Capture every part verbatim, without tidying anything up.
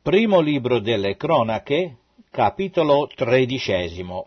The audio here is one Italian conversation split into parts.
Primo libro delle Cronache, capitolo tredicesimo.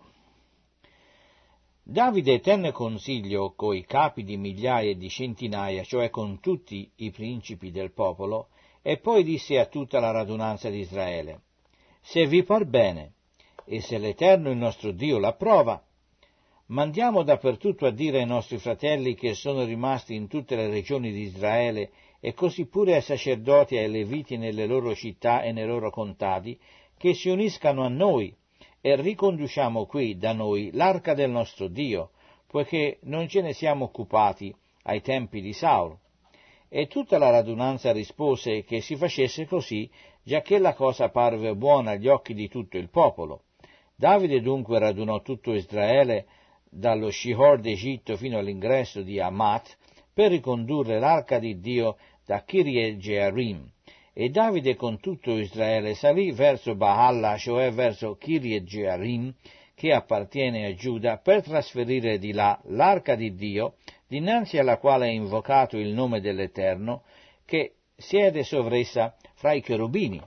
Davide tenne consiglio coi capi di migliaia e di centinaia, cioè con tutti i principi del popolo, e poi disse a tutta la radunanza di Israele: se vi par bene, e se l'Eterno il nostro Dio l'approva, mandiamo dappertutto a dire ai nostri fratelli che sono rimasti in tutte le regioni di Israele, e così pure ai sacerdoti e ai leviti nelle loro città e nei loro contadi, che si uniscano a noi, e riconduciamo qui da noi l'arca del nostro Dio, poiché non ce ne siamo occupati ai tempi di Saulo. E tutta la radunanza rispose che si facesse così, giacché la cosa parve buona agli occhi di tutto il popolo. Davide dunque radunò tutto Israele dallo Shihor d'Egitto fino all'ingresso di Amat, per ricondurre l'arca di Dio da Kirjat Jearim. E Davide con tutto Israele salì verso Baalla, cioè verso Kirjat Jearim, che appartiene a Giuda, per trasferire di là l'arca di Dio, dinanzi alla quale è invocato il nome dell'Eterno, che siede sovressa fra i cherubini.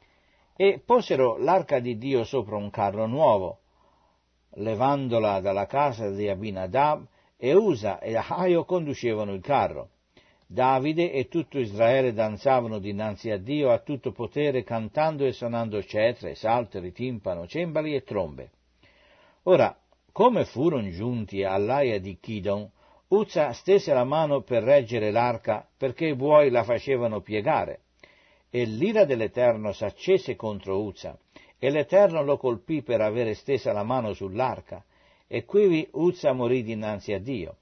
E posero l'arca di Dio sopra un carro nuovo, levandola dalla casa di Abinadab, e Usa e Ahio conducevano il carro. Davide e tutto Israele danzavano dinanzi a Dio a tutto potere, cantando e suonando cetre, salteri, timpano, cembali e trombe. Ora, come furono giunti all'aia di Chidon, Uzza stese la mano per reggere l'arca, perché i buoi la facevano piegare. E l'ira dell'Eterno s'accese contro Uzza, e l'Eterno lo colpì per avere stesa la mano sull'arca, e quivi Uzza morì dinanzi a Dio.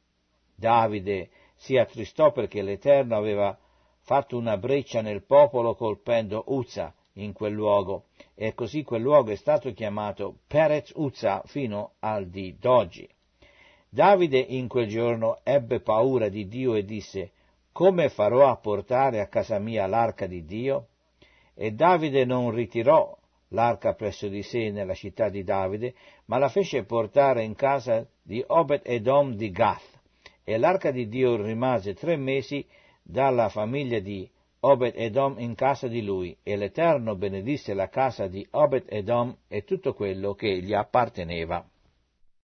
Davide si attristò perché l'Eterno aveva fatto una breccia nel popolo colpendo Uzza in quel luogo, e così quel luogo è stato chiamato Perez Uzza fino al dì d'oggi. Davide in quel giorno ebbe paura di Dio e disse: come farò a portare a casa mia l'arca di Dio? E Davide non ritirò l'arca presso di sé nella città di Davide, ma la fece portare in casa di Obed-Edom di Gath, e l'arca di Dio rimase tre mesi dalla famiglia di Obed-Edom in casa di lui, e l'Eterno benedisse la casa di Obed-Edom e tutto quello che gli apparteneva.